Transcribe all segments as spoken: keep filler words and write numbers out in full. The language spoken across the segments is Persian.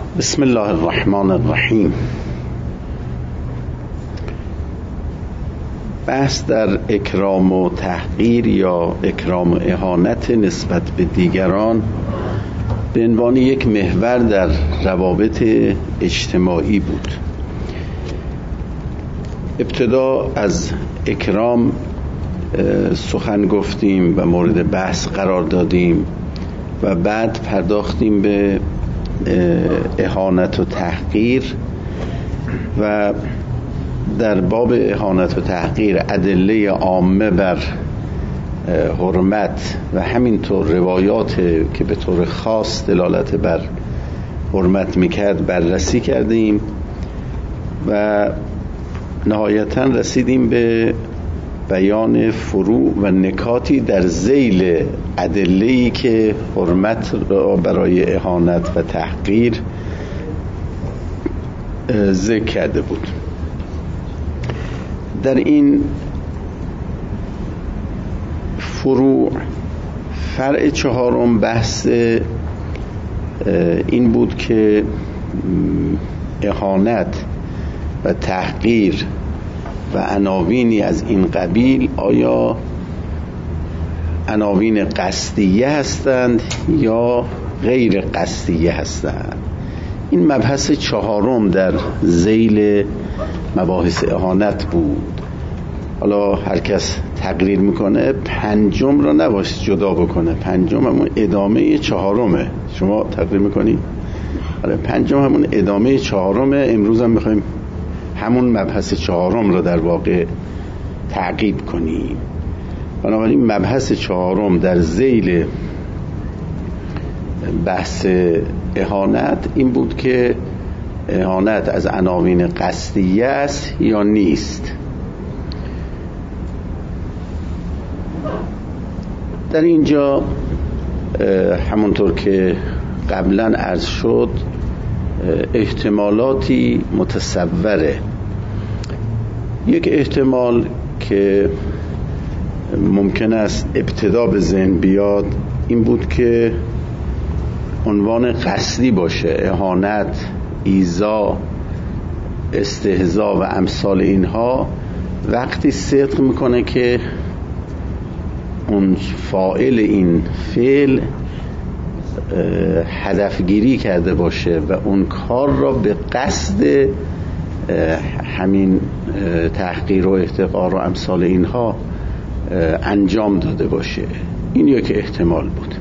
بسم الله الرحمن الرحیم. بحث در اکرام و تحقیر یا اکرام و اهانت نسبت به دیگران به عنوان یک محور در روابط اجتماعی بود. ابتدا از اکرام سخن گفتیم و مورد بحث قرار دادیم و بعد پرداختیم به اهانت و تحقیر و در باب اهانت و تحقیر ادله عامه بر حرمت و همینطور روایات که به طور خاص دلالت بر حرمت میکرد بررسی کردیم و نهایتا رسیدیم به بیان فروع و نکاتی در ذیل ادله‌ای که حرمت را برای اهانت و تحقیر ذکر کرده بود. در این فروع فرع چهارم بحث این بود که اهانت و تحقیر و عناوینی از این قبیل آیا عناوین قصدیه هستند یا غیر قصدیه هستند. این مبحث چهارم در ذیل مباحث اهانت بود. حالا هر کس تقریر میکنه پنجم را نباید جدا بکنه، پنجم همون ادامه چهارمه. شما تقریر میکنی؟ آره، پنجم همون ادامه چهارمه. امروز هم میخوایم همون مبحث چهارم را در واقع تعقیب کنیم. بنابراین مبحث چهارم در ذیل بحث اهانت این بود که اهانت از عناوین قصدیه است یا نیست. در اینجا همونطور که قبلا عرض شد احتمالاتی متصوره. یک احتمال که ممکن است ابتدا به ذهن بیاد این بود که عنوان قصدی باشه، اهانت، ایذا، استهزا و امثال اینها وقتی صدق میکنه که اون فاعل این فعل هدفگیری کرده باشه و اون کار را به قصد همین تحقیر و احتقار و امثال اینها انجام داده باشه. این یک احتمال بود.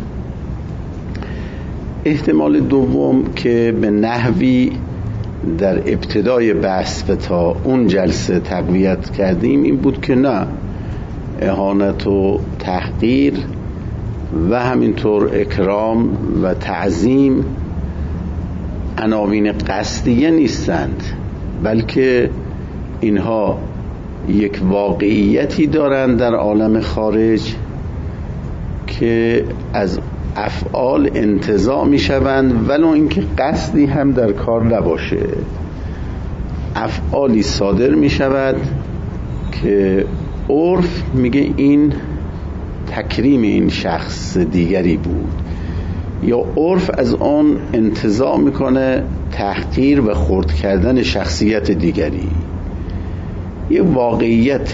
احتمال دوم که به نحوی در ابتدای بحث و تا اون جلسه تقویت کردیم این بود که نه، اهانت و تحقیر و همینطور اکرام و تعظیم عناوین قصدیه نیستند، بلکه اینها یک واقعیتی دارند در عالم خارج که از افعال انتزاع می شوند ولو اینکه قصدی هم در کار نباشه. افعالی صادر می شود که عرف میگه این تکریم این شخص دیگری بود، یا عرف از آن انتزاع میکنه تحقیر و خرد کردن شخصیت دیگری. یه واقعیت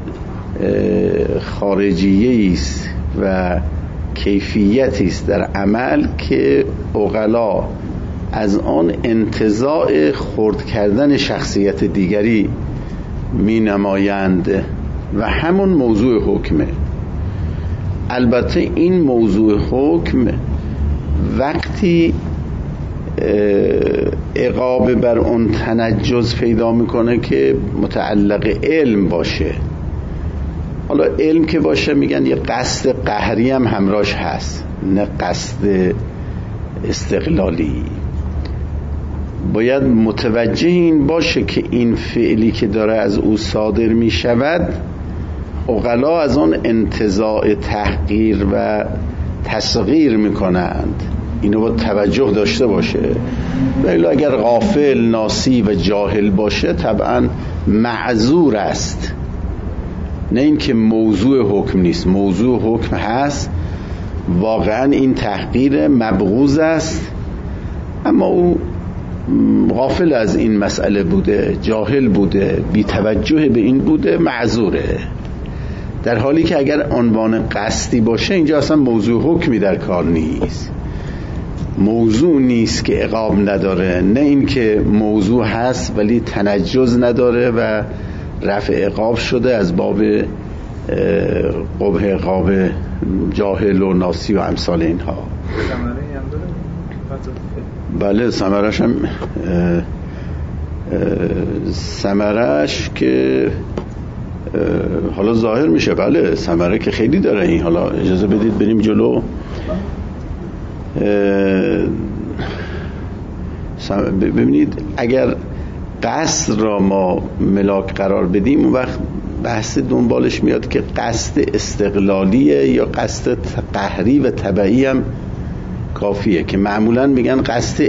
خارجیه است و کیفیتی است در عمل که عقلا از آن انتزاع خرد کردن شخصیت دیگری می نمایند و همون موضوع حکمه. البته این موضوع حکم وقتی عقاب بر اون تنجز پیدا میکنه که متعلق علم باشه. حالا علم که باشه میگن یه قصد قهری هم همراهش هست، نه قصد استقلالی. باید متوجه این باشه که این فعلی که داره از او صادر میشود عقلا از اون انتزاع تحقیر و تصغیر میکنند. اینو با توجه داشته باشه. ولی اگر غافل، ناسی و جاهل باشه طبعا معذور است. نه این که موضوع حکم نیست، موضوع حکم هست. واقعا این تحقیر مبغوض است، اما او غافل از این مسئله بوده، جاهل بوده، بی توجه به این بوده، معذوره. در حالی که اگر عنوان قصدی باشه اینجا اصلا موضوع حکمی در کار نیست، موضوع نیست که عقاب نداره، نه این که موضوع هست ولی تنجز نداره و رفع عقاب شده از باب قبح عقاب جاهل و ناسی و امثال اینها. بله ثمرش هم ثمرش که حالا ظاهر میشه، بله ثمره که خیلی داره این. حالا اجازه بدید بریم جلو. ببینید اگر قصد را ما ملاک قرار بدیم اون وقت بحث دنبالش میاد که قصد استقلالیه یا قصد قهری و تبعی هم کافیه، که معمولا میگن قصد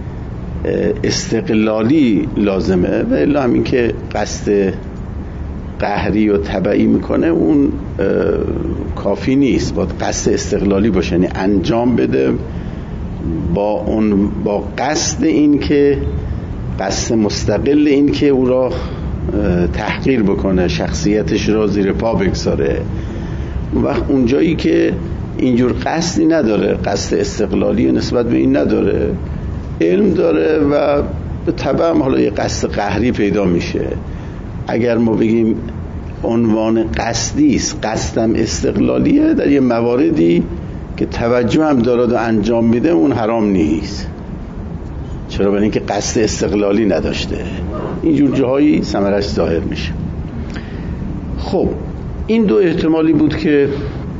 استقلالی لازمه و الا همین که قصد قهری و تبعی میکنه اون کافی نیست، باید قصد استقلالی باشه، یعنی انجام بده با اون با قصد این که قصد مستقل این که او را تحقیر بکنه، شخصیتش را زیر پا بگذاره. اون وقت اونجایی که اینجور قصدی نداره، قصد استقلالی نسبت به این نداره، علم داره و به تبع حالا یه قصد قهری پیدا میشه. اگر ما بگیم عنوان قصدی است، قصدم استقلالیه، در یه مواردی که توجه هم دارد و انجام میده اون حرام نیست. چرا؟ برای اینکه قصد استقلالی نداشته. اینجور جاهایی ثمرش ظاهر میشه. خب این دو احتمالی بود که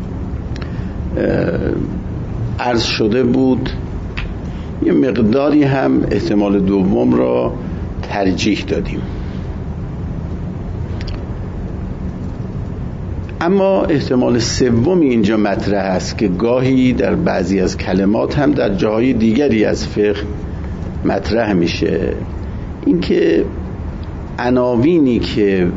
عرض شده بود. یه مقداری هم احتمال دوم را ترجیح دادیم. اما احتمال سومی اینجا مطرح است که گاهی در بعضی از کلمات هم در جاهای دیگری از فقه مطرح میشه، اینکه عناوینی که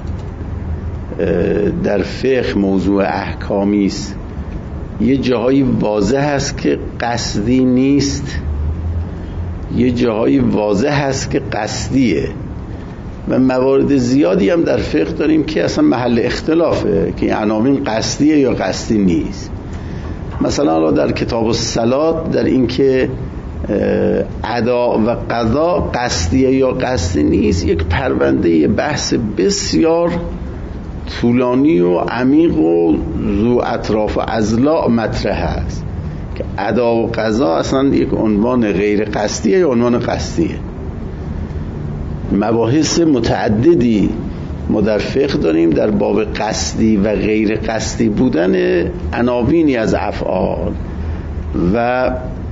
در فقه موضوع احکامی است یه جاهایی واضح هست که قصدی نیست، یه جاهایی واضح هست که قصدیه، و موارد زیادی هم در فقه داریم که اصلا محل اختلافه که این عناوین قصدیه یا قصدی نیست. مثلا در کتاب الصلات در این که ادا و قضا قصدیه یا قصدی نیست یک پرونده بحث بسیار طولانی و عمیق و ذو اطراف و اضلاع مطرح است که ادا و قضا اصلا یک عنوان غیر قصدیه یا عنوان قصدیه. مباحث متعددی ما در فقه داریم در باب قصدی و غیر قصدی بودن عناوینی از افعال و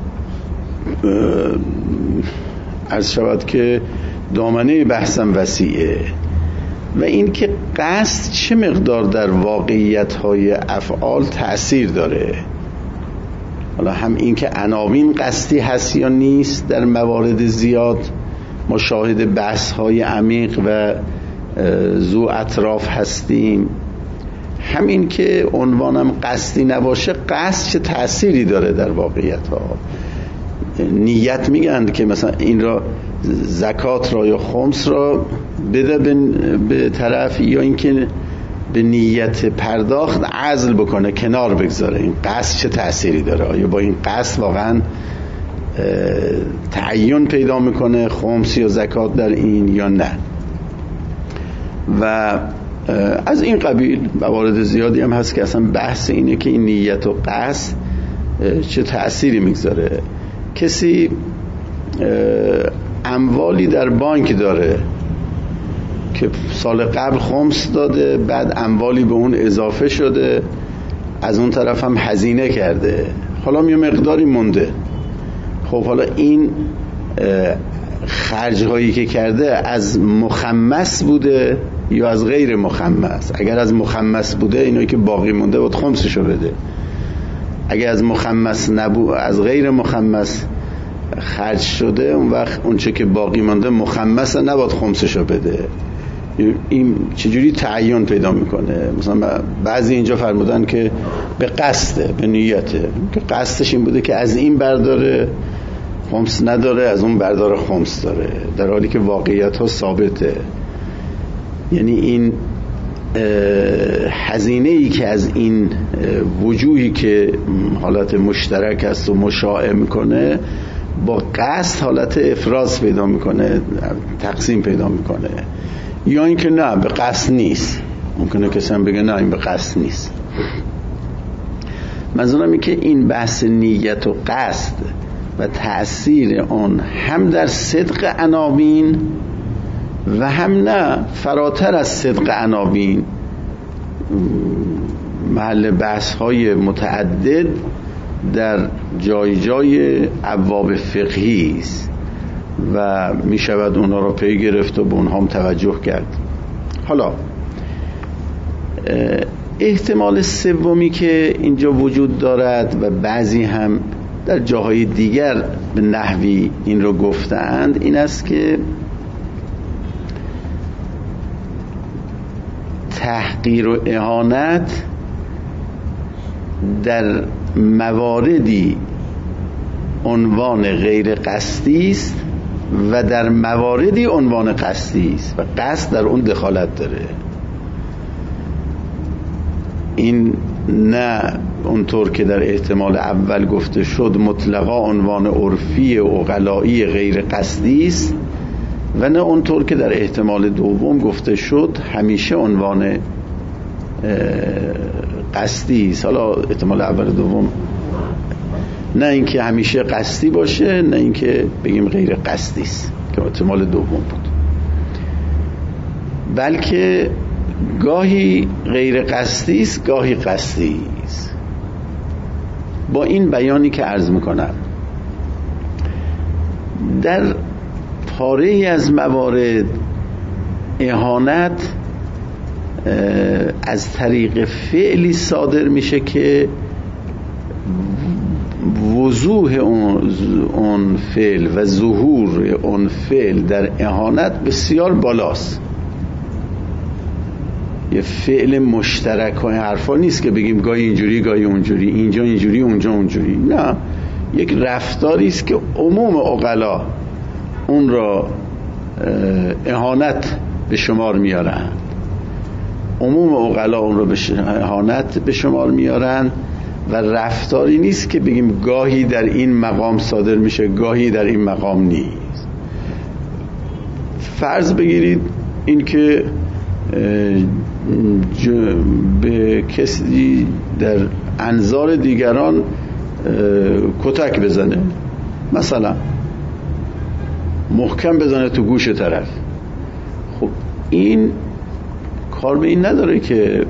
عرض شود که دامنه بحثم وسیعه، و این که قصد چه مقدار در واقعیت‌های افعال تأثیر داره. حالا هم این که عناوین قصدی هست یا نیست در موارد زیاد ما شاهد بحث‌های عمیق و ذو اطراف هستیم، همین که عنوانم قصدی نباشه قصد چه تأثیری داره در واقعیت‌ها. نیت میگن که مثلا این را زکات را یا خمس را بده به طرف، یا اینکه به نیت پرداخت عزل بکنه کنار بگذاره، این قصد چه تأثیری داره؟ آیا با این قصد واقعا تعین پیدا میکنه خمس یا زکات در این یا نه؟ و از این قبیل موارد زیادی هم هست که اصلا بحث اینه که این نیت و قصد چه تأثیری میگذاره. کسی اموالی در بانک داره که سال قبل خمس داده، بعد اموالی به اون اضافه شده، از اون طرف هم هزینه کرده، حالا یه مقداری مونده. خب حالا این خرج هایی که کرده از مخمس بوده یا از غیر مخمس؟ اگر از مخمس بوده اینایی که باقی مونده بود خمسشو بده. اگر از مخمس نبود، از غیر مخمس خرج شده، اون وقت اون چه که باقی مونده مخمس نباید خمسشو بده. این چجوری تعین پیدا میکنه؟ مثلا بعضی اینجا فرمودن که به قصده، به نیته، که قصدش این بوده که از این برداره خمس نداره، از اون بردار خمس داره، در حالی که واقعیت ها ثابته. یعنی این هزینه ای که از این وجوهی که حالت مشترک است و مشاع میکنه با قصد حالت افراز پیدا میکنه، تقسیم پیدا میکنه، یا اینکه نه به قصد نیست. ممکنه کسی هم بگه نه این به قصد نیست. منظورم این که این بحث نیت و قصد و تأثیر آن هم در صدق عناوین و هم نه فراتر از صدق عناوین محل بحث های متعدد در جای جای ابواب فقهی است و می شود اونها را پی گرفت و به اونها هم توجه کرد. حالا احتمال سومی که اینجا وجود دارد و بعضی هم در جاهای دیگر به نحوی این رو گفتند این است که تحقیر و اهانت در مواردی عنوان غیر قصدی است و در مواردی عنوان قصدی است و قصد در اون دخالت داره. این نه اونطور که در احتمال اول گفته شد مطلقا عنوان عرفی عقلایی غیر قصدی است و نه اونطور که در احتمال دوم گفته شد همیشه عنوان قصدی است. حالا احتمال اول دوم نه اینکه همیشه قصدی باشه، نه اینکه بگیم غیر قصدی است که احتمال دوم بود، بلکه گاهی غیر قصدی است گاهی قصدی است. با این بیانی که عرض میکنم در پاره ای از موارد اهانت از طریق فعلی صادر میشه که وضوح اون فعل و ظهور اون فعل در اهانت بسیار بالاست. یه فعل مشترک و حرفا نیست که بگیم گاهی اینجوری گاهی اونجوری، اینجا اینجوری اونجا اونجوری. نه، یک رفتاری است که عموم عقلا اون را اهانت به شمار میارن. عموم عقلا اون را به اهانت به شمار میارن و رفتاری نیست که بگیم گاهی در این مقام صادر میشه گاهی در این مقام نیست. فرض بگیرید این که به کسی در انظار دیگران کتک بزنه، مثلا محکم بزنه تو گوش طرف. خب این کار به این نداره که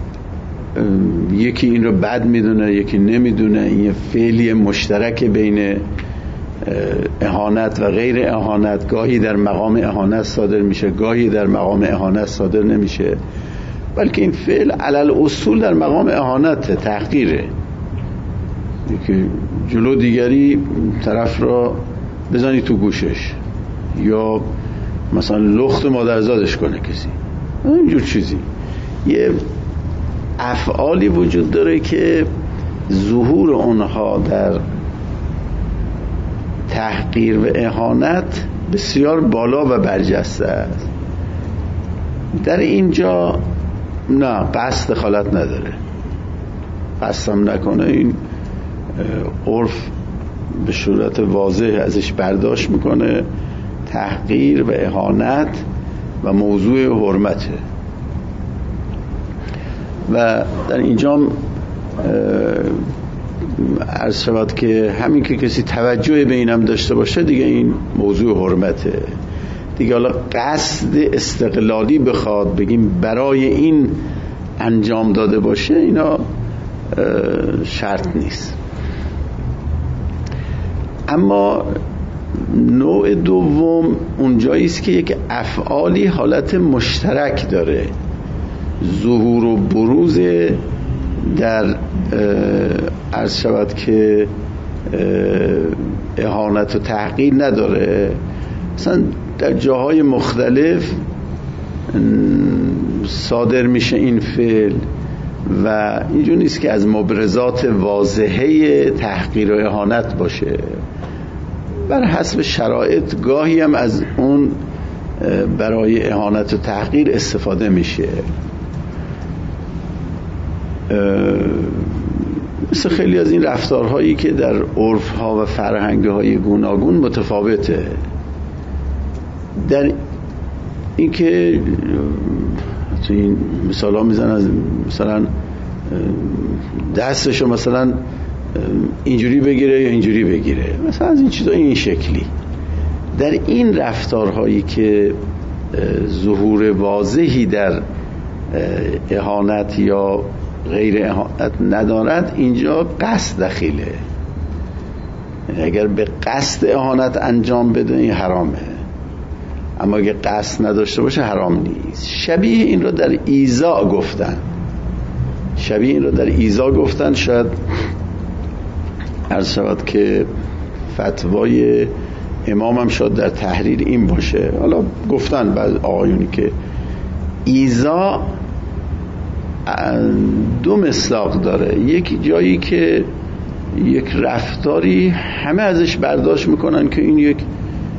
یکی این رو بد میدونه یکی نمیدونه. این یه فعلی مشترک بین اهانت و غیر اهانت، گاهی در مقام اهانت صادر میشه گاهی در مقام اهانت صادر نمیشه، بلکه این فعل علل اصول در مقام اهانت تحقیره. که جلو دیگری طرف را بزنی تو گوشش یا مثلا لخت مادرزادش کنه کسی، اینجور چیزی. یه افعالی وجود داره که ظهور اونها در تحقیر و اهانت بسیار بالا و برجسته است. در اینجا نه قصد دخالت نداره، قصدم نکنه این عرف به صورت واضح ازش برداشت میکنه تحقیر و اهانت و موضوع حرمته. و در اینجا عرض شود که همین که کسی توجه به اینم داشته باشه دیگه این موضوع حرمته دیگه. حالا قصد استقلالی بخواد بگیم برای این انجام داده باشه اینا شرط نیست. اما نوع دوم اونجایی است که یک افعالی حالت مشترک داره، ظهور و بروز در عرض شود که اهانت و تحقیر نداره. مثلا در جاهای مختلف صادر میشه این فعل و اینجور نیست که از مبرزات واضحه تحقیر و اهانت باشه. بر حسب شرایط گاهی هم از اون برای اهانت و تحقیر استفاده میشه. مثل خیلی از این رفتارهایی که در عرف‌ها و فرهنگ‌های گوناگون متفاوته. در این که تو این مثال ها میزنن، مثلا دستشو مثلا اینجوری بگیره یا اینجوری بگیره، مثلا از این چیزا این شکلی. در این رفتارهایی که ظهور واضحی در اهانت یا غیر اهانت ندارد، اینجا قصد دخیله. اگر به قصد اهانت انجام بده این حرامه، اما اگه قصد نداشته باشه حرام نیست. شبیه این رو در ایذا گفتن شبیه این رو در ایذا گفتن شاید عرض شود که فتوای امام هم شاید در تحریر این باشه. حالا گفتن بعض آقایونی که ایذا دو مصداق داره. یک جایی که یک رفتاری همه ازش برداشت میکنن که این یک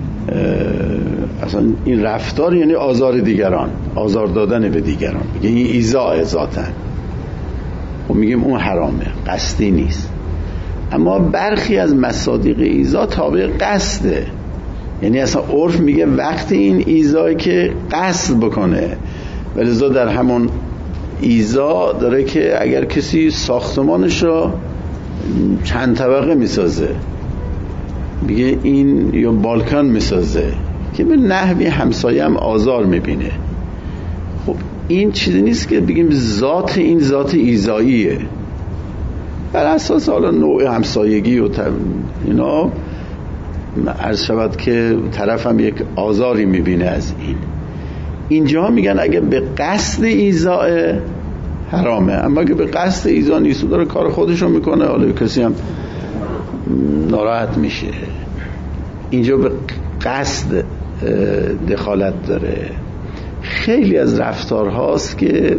اصلا این رفتار یعنی آزار دیگران، آزار دادن به دیگران، یعنی ایذا ذاتاً، و میگیم اون حرامه، قصدی نیست. اما برخی از مصادیق ایذا تابع قصده، یعنی اصلا عرف میگه وقتی این ایذایی که قصد بکنه، ولذا در همون ایذا داره که اگر کسی ساختمانش رو چند طبقه میسازه، میگه این یا بالکن میسازه که به نحوی همسایه هم آزار میبینه، خب این چیزی نیست که بگیم ذات این ذات ایذاییه. بر اساس حالا نوع همسایگی و اینا عرض شود که طرف هم یک آزاری میبینه از این. اینجا میگن اگه به قصد ایذاء حرامه، اما اگه به قصد ایذا نیست و داره کار خودشو میکنه، حالا کسی هم ناراحت میشه. اینجا به قصد دخالت داره. خیلی از رفتارهاست که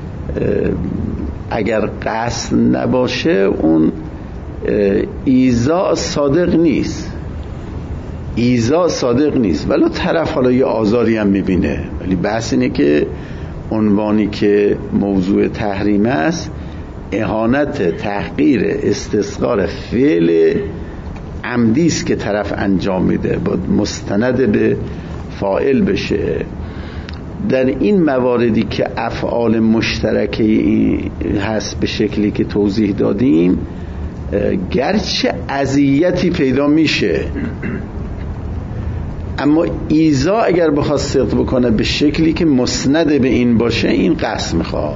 اگر قصد نباشه اون ایذا صادق نیست، ایذا صادق نیست، ولی طرف حالا یه آزاری هم میبینه. ولی بحث اینه که عنوانی که موضوع تحریم است اهانت، تحقیر، استصغار فعل عمدی است که طرف انجام میده، باید مستند به فاعل بشه. در این مواردی که افعال مشترکه هست به شکلی که توضیح دادیم، گرچه اذیتی پیدا میشه، اما ایذا اگر بخواد صدق بکنه به شکلی که مسند به این باشه، این قصد میخواد.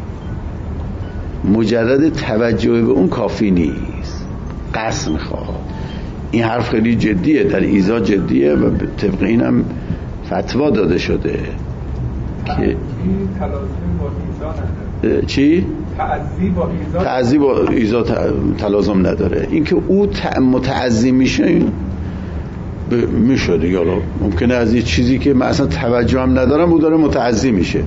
مجرد توجه به اون کافی نیست، قصد میخواد. این حرف خیلی جدیه، در ایذا جدیه و طبق این هم فتوا داده شده که این تلازم با ایذا نداره. چی؟ تعزی با ایذا تعزی با ایذا تلازم نداره. این که او متعزی میشه این میشه دیگه. حالا ممکنه از یه چیزی که من اصلا توجه هم ندارم او داره متعزی میشه.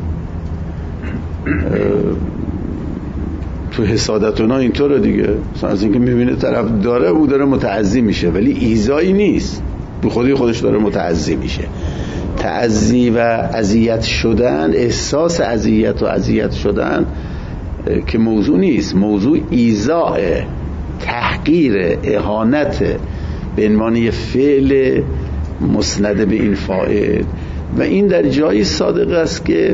تو حسادت اونا اینطوره دیگه، از اینکه میبینه طرف داره او داره متعزی میشه، ولی ایذایی نیست، به خودی خودش داره متعزی میشه. تعزی و اذیت شدن، احساس اذیت و اذیت شدن که موضوع نیست، موضوع ایذاء، تحقیر، اهانت به عنوان یه فعل مسند به این فاعل، و این در جایی صادق است که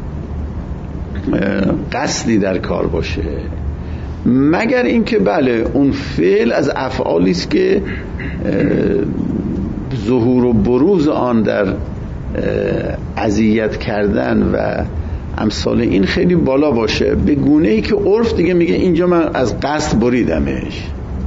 قصدی در کار باشه، مگر اینکه بله اون فعل از افعالی است که ظهور و بروز آن در اذیت کردن و امثال این خیلی بالا باشه، به گونه ای که عرف دیگه میگه اینجا من از قصد بریدمش.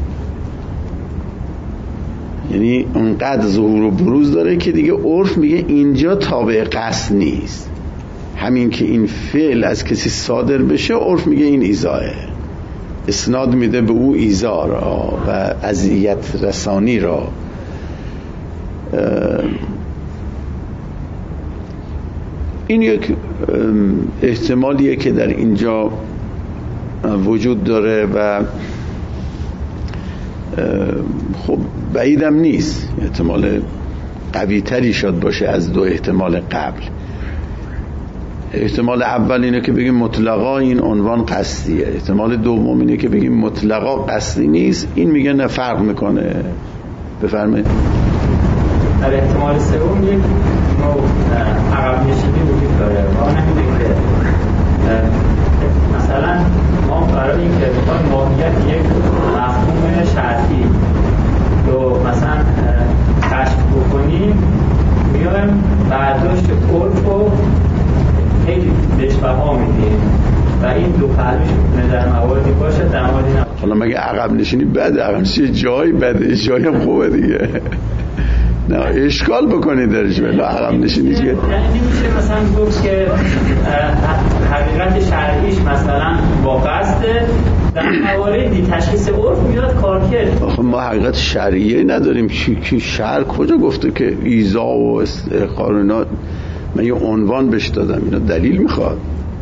یعنی اونقدر ظهور و بروز داره که دیگه عرف میگه اینجا تابع قصد نیست. همین که این فعل از کسی صادر بشه عرف میگه این ایذاء، اسناد میده به او ایذا را و اذیت رسانی را. این یک احتمالیه که در اینجا وجود داره و خب بعیدم نیست، احتمال قوی تری شاید باشه از دو احتمال قبل. احتمال اول اینه که بگیم مطلقا این عنوان قصدیه، احتمال دوم اینه که بگیم مطلقا قصدی نیست. این میگه نه فرق میکنه. بفرمایید. در احتمال سوم یک نوع عقب نشینی وجود داره و اون اینه که مثلا ما برای اینکه بخوایم ماهیت یک مفهوم شرطی رو مثلا کشف بکنیم میایم برداشت عرف رو خیلی بهش بها میدیم و این دو پهلوش میتونه در مواردی باشه در مواردی نباشه. حالا مگه عقب نشینی بده؟ عقب نشینی جایی بده، جایی هم خوبه دیگه. نه اشکال بکنید درش ولی عقب نشینی چیه؟ یعنی نمیشه مثلا گفت که حقیقت شرعیش مثلا با قصده در مواردی تشخیص عرف میاد کار کرد. آخه ما حقیقت شرعیه نداریم. که شرع کجا گفته که ایذا و استحقار اینا؟ من یه عنوان بهش دادم، اینا دلیل میخواد.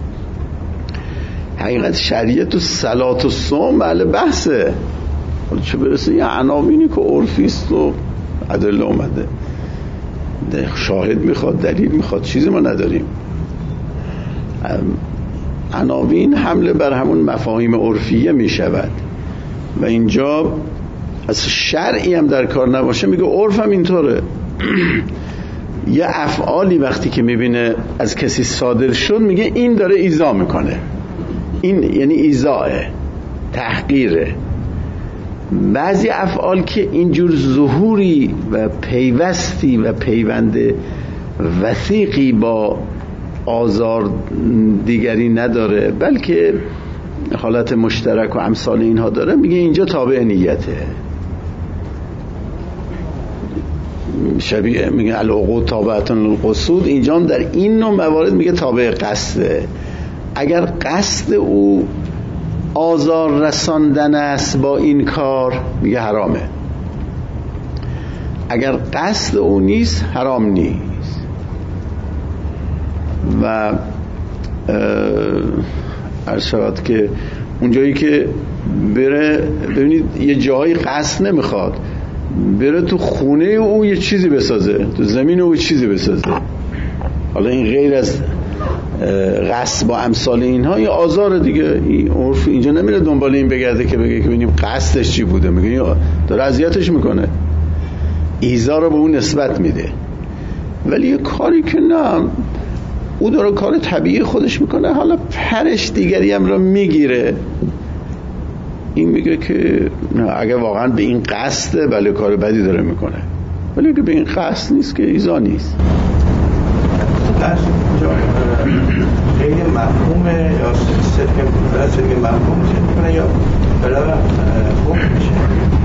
حقیقت شریعت تو صلات و صوم بله بحثه، چه برسه یه عناوینی که عرفیست و ادله اومده، شاهد میخواد، دلیل میخواد، چیزی ما نداریم. عناوین حمله بر همون مفاهیم عرفیه میشود و اینجا از شرعی هم در کار نباشه میگه عرف هم اینطوره. یه افعالی وقتی که میبینه از کسی صادر شد میگه این داره ایذا میکنه، این یعنی ایذاه، تحقیره. بعضی افعال که اینجور ظهوری و پیوستی و پیوند وثیقی با آزار دیگری نداره بلکه حالت مشترک و امثال اینها داره، میگه اینجا تابع نیته. شبیه میگه العقود تابعتن للقصود، اینجا هم در این نوع موارد میگه تابع قصده. اگر قصد او آزار رساندن است با این کار میگه حرامه، اگر قصد او نیست حرام نیست. و عرض شود که اونجایی که بره، ببینید یه جایی قصد نمیخواد، بره تو خونه او یه چیزی بسازه، تو زمین او یه چیزی بسازه، حالا این غیر از قصد با امثال اینها یه آزار دیگه. این عرف اینجا نمیره دنبال این بگرده که بگه که ببینیم قصدش چی بوده، میگه داره اذیتش میکنه، ایذا رو به اون نسبت میده. ولی یه کاری که نه، او داره کار طبیعی خودش میکنه، حالا پرش دیگری هم رو میگیره، این میگه که نه اگه واقعا به این قصده بله کار بدی داره میکنه، ولی اگه به این قصد نیست که ایذا نیست. خیلی مفهوم یا صدق مفهوم میکنه یا برای خوب میشه.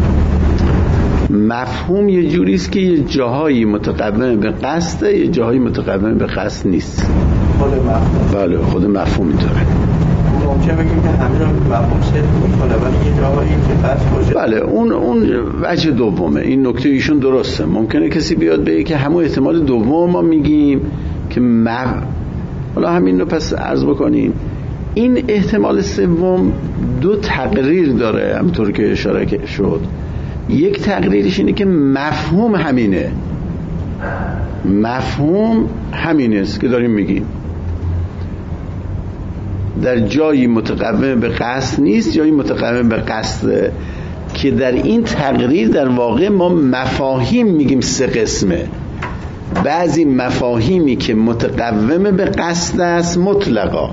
مفهوم یه جوریست که یه جاهایی متقوم به قصده، یه جاهایی متقوم به قصد نیست. خود مفهوم بله خود مفهوم اینطوره. ممکنه بگیم که همین مفهوم صدق میکنه ولی یه جاهایی که قصد باشه. بله اون اون وجه دومه. این نکته ایشون درسته. ممکنه کسی بیاد بگه که همون احتمال دوم ما میگیم که مف... حالا همین رو پس عرض بکنیم. این احتمال سوم دو تقریر داره، همونطور که اشاره شد. یک تقریرش اینه که مفهوم همینه، مفهوم همینه است که داریم میگیم، در جایی متقوم به قصد نیست، جایی متقوم به قصد، که در این تقریر در واقع ما مفاهیم میگیم سه قسمه. بعضی مفاهیمی که متقوم به قصد است مطلقا،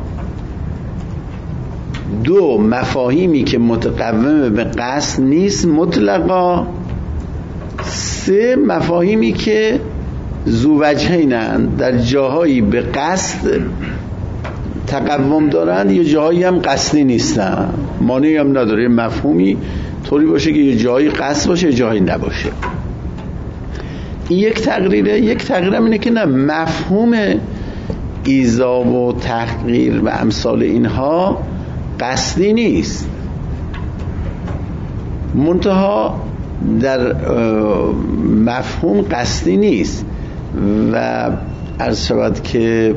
دو مفاهیمی که متقوم به قصد نیست مطلقا، سه مفاهیمی که ذو وجهینند، در جاهایی به قصد تقوم دارند یه جاهایی هم قصدی نیستن، مانعی هم نداره مفهومی طوری باشه که یه جایی قصد باشه یه جایی نباشه. این یک تقریره. یک تقریر هم اینه که نه، مفهوم ایذا و تحقیر و امثال اینها قصدی نیست، منتها در مفهوم قصدی نیست و عرض شود که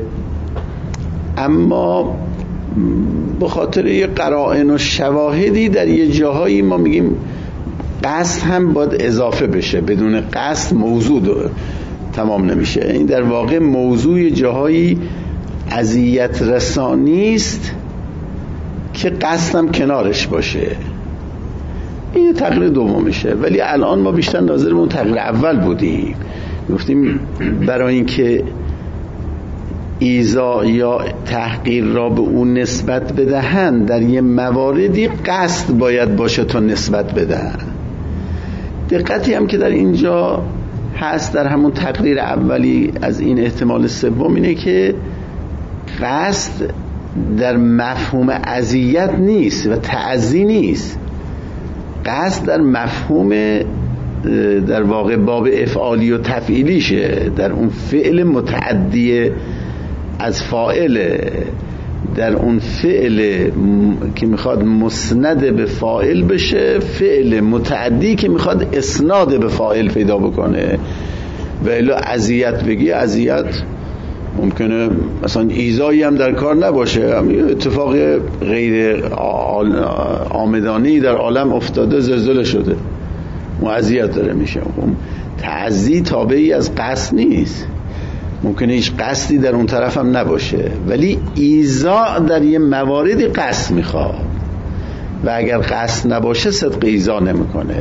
اما به خاطر یه قرائن و شواهدی در یه جاهایی ما میگیم قصد هم باید اضافه بشه، بدون قصد موضوع تمام نمیشه. این در واقع موضوع جاهایی اذیت رسانی است که قصد هم کنارش باشه. این تغییر دومشه. ولی الان ما بیشتر ناظر به اون تغییر اول بودیم، گفتیم برای اینکه ایذا یا تحقیر را به اون نسبت بدهند در یه مواردی قصد باید باشه تا نسبت بدهن. دقتی هم که در اینجا هست در همون تقریر اولی از این احتمال سوم اینه که قصد در مفهوم اذیت نیست و تعزی نیست. قصد در مفهوم در واقع باب افعالی و تفعیلیشه، در اون فعل متعدی از فاعل، در اون فعل که میخواد مسند به فاعل بشه، فعل متعدی که میخواد اسناد به فاعل پیدا بکنه. و الا اذیت بگی، اذیت ممکنه مثلا ایذایی هم در کار نباشه، اتفاق غیر آمدانی در عالم افتاده، زلزله شده، اون اذیت داره میشه. تعزی تابعی از قصد نیست، ممکنه هیچ قصدی در اون طرف هم نباشه، ولی ایذا در یه مواردی قصد میخواد و اگر قصد نباشه صدق ایذا نمیکنه.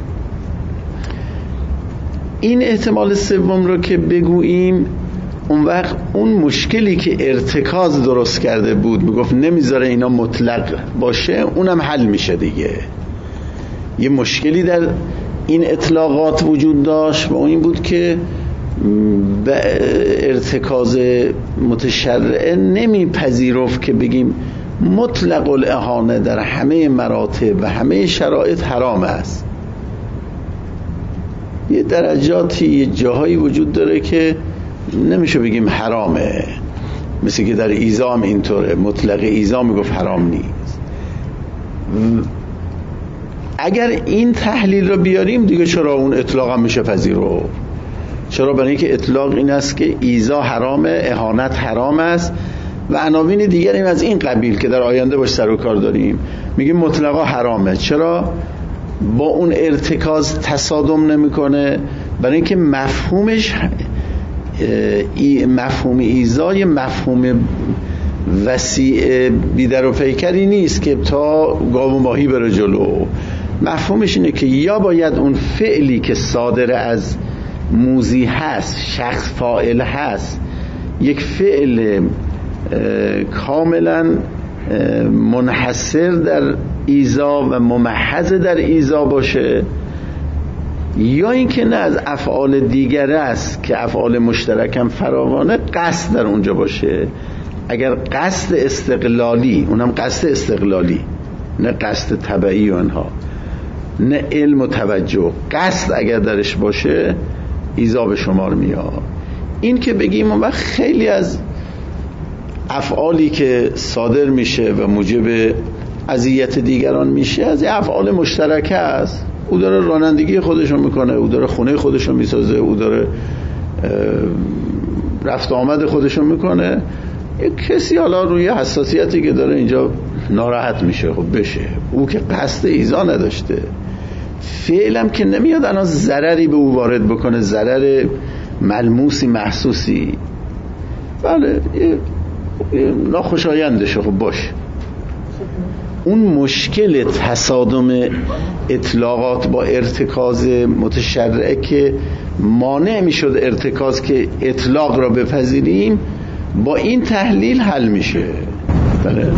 این احتمال سوم رو که بگوییم، اون وقت اون مشکلی که ارتکاز درست کرده بود، میگفت نمیذاره اینا مطلق باشه، اونم حل میشه دیگه. یه مشکلی در این اطلاقات وجود داشت و اون این بود که به ارتکاز متشرعه نمیپذیرفت که بگیم مطلق الاهانه در همه مراتب و همه شرایط حرام است. یه درجاتی، یه جاهایی وجود داره که نمیشه بگیم حرامه، مثل که در ایذا هم اینطوره، مطلق ایذا میگفت حرام نیست. اگر این تحلیل رو بیاریم دیگه چرا اون اطلاق هم میشه پذیرو؟ چرا؟ برای اینکه اطلاق این است که ایذا حرامه، اهانت حرام است و عناوین دیگری از این قبیل که در آینده باش سر و کار داریم، میگیم مطلقا حرامه. چرا؟ با اون ارتکاز تصادم نمیکنه، برای اینکه مفهومش ای مفهوم ایذا یه مفهوم وسیع بیدر و پیکری نیست که تا گاو و ماهی بره جلو. مفهومش اینه که یا باید اون فعلی که صادر از موذی هست، شخص فاعل هست، یک فعل کاملا منحصر در ایذا و ممحض در ایذا باشه، یا اینکه نه از افعال دیگر است که افعال مشترک هم فراوانه، قصد در اونجا باشه. اگر قصد استقلالی، اونم قصد استقلالی، نه قصد تبعی و انها، نه علم و توجه، قصد اگر درش باشه ایذا به شمار میاد. این که بگیم اون وقت خیلی از افعالی که صادر میشه و موجب اذیت دیگران میشه از افعال مشترکه است. او داره رانندگی خودشو میکنه، او داره خونه خودشو میسازه، او داره رفت آمد خودشو میکنه. یک کسی حالا روی حساسیتی که داره اینجا ناراحت میشه، خب بشه، او که قصد ایذا نداشته، فعلم که نمیاد الان ضرری به او وارد بکنه، ضرر ملموسی محسوسی، بله ناخوشایندشه، خب باشه. اون مشکل تصادم اطلاقات با ارتکاز متشرعه که مانع میشد ارتکاز که اطلاق را بپذیریم، با این تحلیل حل میشه. بله.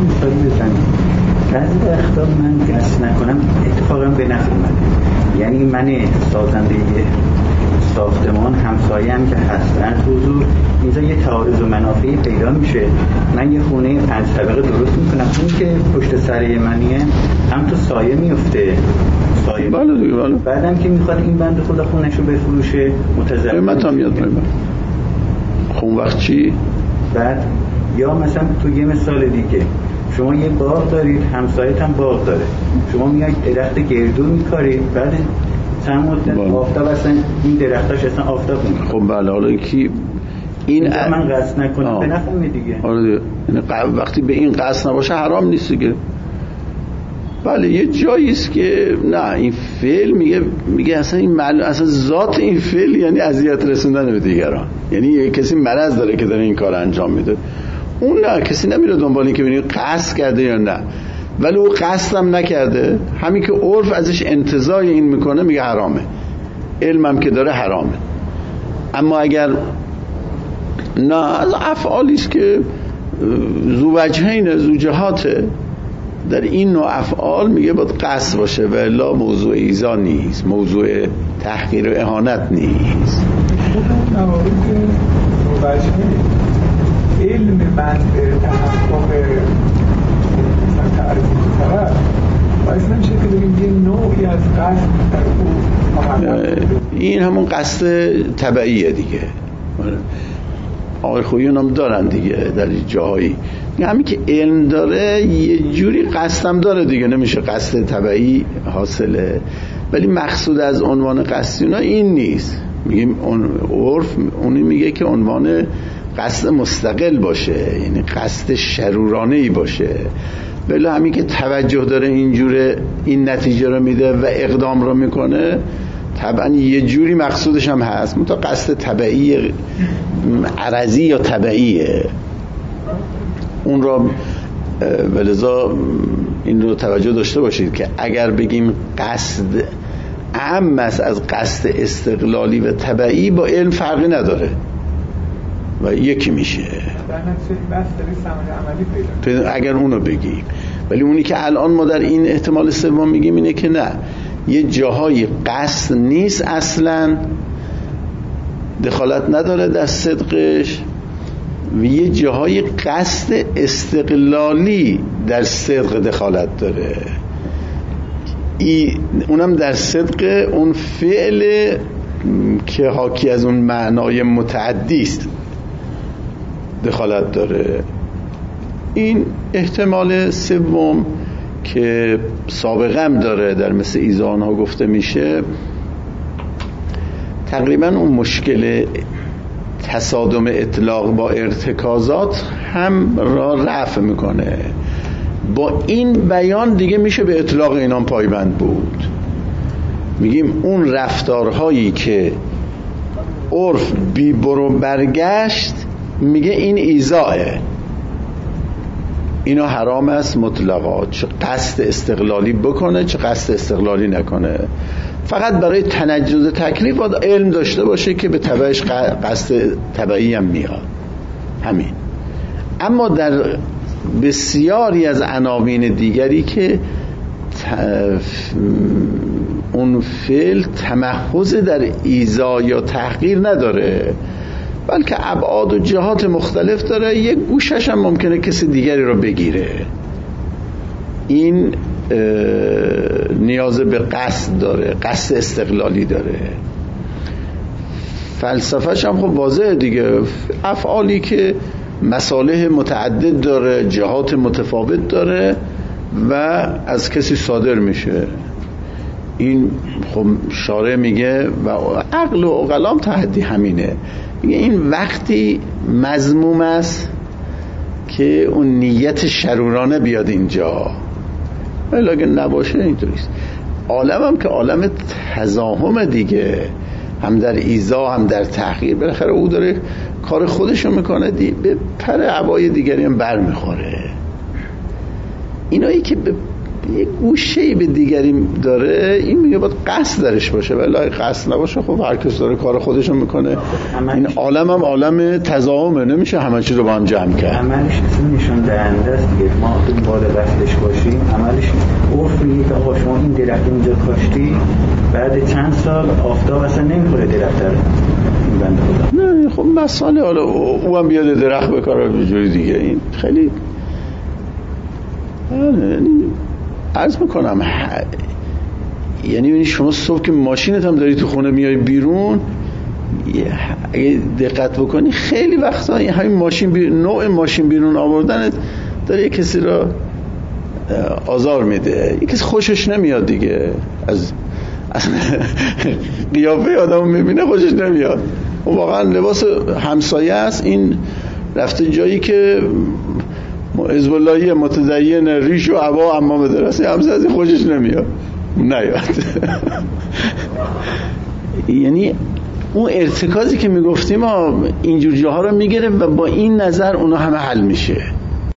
بعضی وقتا من قصد نکنم اتفاقا به نفع منه، یعنی من سازنده ساختمان همسایم که هستن حضور اینجا یه تعارض و منافعی پیدا میشه. من یه خونه پنج طبقه درست میکنم، اون که پشت سر منیه هم تو سایه میفته، سایه بله دیگه، بله. بعدم که میخواد این بنده خدا خونهشو بفروشه متضرر قیمت هم یاد میاد. خون وقت چی؟ بعد یا مثلا تو یه مثال دیگه، شما یه باغ دارید، همسایت هم باغ داره، شما میایید درخت گردو میکارید، بعد چند مدت آفتاب اصلا این درختاش اصلا آفتاب نمیکنه. خب بله، حالا کی این ا... من قصد نکنم به نفعم دیگه. آره دیگه، یعنی وقتی به این قصد نباشه حرام نیست دیگه. بله یه جایی است که نه این فعل میگه میگه اصلا این معلوم اصلا ذات این فعل یعنی اذیت رسوندن به دیگران، یعنی کسی مرض داره که داره این کار انجام میده. اون نه، کسی نمیره دنبال این که ببینید قصد کرده یا نه، ولی او قصد هم نکرده، همین که عرف ازش انتزاع این میکنه میگه حرامه، علمم که داره حرامه. اما اگر نه، از افعالی است که ذو وجهین ذو جهاته، در این نوع افعال میگه باید قصد باشه و الا موضوع ایذا نیست، موضوع تحقیر و اهانت نیست. اون مواردی که ذو وجهین علم من به تحقق مثلا تعریف طرف باعث نمیشه که بگیم یه نوعی از قصد در او، این همون قصد طبعیه دیگه. آقای خویون هم دارن دیگه در جاهایی، همین که علم داره یه جوری قصدم داره دیگه، نمیشه قصد طبعی حاصله. ولی مقصود از عنوان قصدی اونا این نیست. میگیم اون عرف اونی میگه که عنوان قصد مستقل باشه، یعنی قصد شرورانه‌ای باشه. ولی همین که توجه داره اینجوره این نتیجه رو میده و اقدام رو میکنه، طبعا یه جوری مقصودش هم هست، منتها قصد طبعی عرضی یا طبعیه اون را. ولذا این رو توجه داشته باشید که اگر بگیم قصد اعم است از قصد استقلالی و طبعی، با علم فرقی نداره و یکی میشه اگر اونو بگیم. ولی اونی که الان ما در این احتمال سوم میگیم اینه که نه، یه جاهای قصد نیست اصلا، دخالت نداره در صدقش، و یه جاهای قصد استقلالی در صدق دخالت داره، ای اونم در صدق اون فعل که حاکی از اون معنای متعدی است دخالت داره. این احتمال سوم که سابقه هم داره در مثل ایذان ها گفته میشه، تقریبا اون مشکل تصادم اطلاق با ارتکازات هم را رفع میکنه. با این بیان دیگه میشه به اطلاق اینان پایبند بود. میگیم اون رفتارهایی که عرف بی برو برگشت میگه این ایذاء، اینا حرام است مطلقا، چه قصد استقلالی بکنه چه قصد استقلالی نکنه. فقط برای تنجز تکلیف باید علم داشته باشه که به تبعش قصد طبعی هم میاد، همین. اما در بسیاری از عناوین دیگری که اون فعل تمحض در ایذا یا تحقیر نداره، بلکه ابعاد و جهات مختلف داره، یک گوشش هم ممکنه کسی دیگری رو بگیره، این نیاز به قصد داره، قصد استقلالی داره. فلسفه‌ش هم خب واضحه دیگه، افعالی که مصالح متعدد داره، جهات متفاوت داره و از کسی صادر میشه، این خب شارع میگه و عقل و عقلام تحدی همینه، میگه این وقتی مذموم است که اون نیت شرورانه بیاد اینجا، ولی اگه نباشه اینطوریست. عالم هم که عالم تزاهم دیگه، هم در ایذا هم در تحقیر، بالاخره او داره کار خودشو میکنه دی، به پر عبای دیگری هم بر میخوره. اینایی که به یه گوشه‌ای به دیگری داره، این میگه باید قصد درش باشه، ولی اگه قصد نباشه خب هر کس داره کار خودشو میکنه. این عالم هم عالم تزاهمه، نمیشه همه چیز رو با هم جمع کرد. عملش نشون دهنده است دیگه، ما دنبال وصلش باشیم، عملش عرف میگه که آقا شما این درخت اینجا کاشتی، بعد چند سال آفتاب اصلا نمیخوره درخت رو، این بنده خدا. نه خب مسئله حالا او هم بیاد درخت بکاره به جوری دیگه، این خیلی عرض میکنم ح... یعنی شما صبح که ماشینت هم داری تو خونه میای بیرون، اگه دقت بکنی خیلی وقتا همین ماشین بیرون، نوع ماشین بیرون آوردن داره یک کسی را آزار میده، یک کسی خوشش نمیاد دیگه، از, از قیافه آدم میبینه خوشش نمیاد. و واقعا لباس همسایه است، این رفته جایی که حزب اللهی متدین ریش و عبا اما مدرسه همسه از این خوشش نمیاد نیاد. یعنی اون ارتکازی که میگفتیم اینجور جاها رو میگیره و با این نظر اونا همه حل میشه.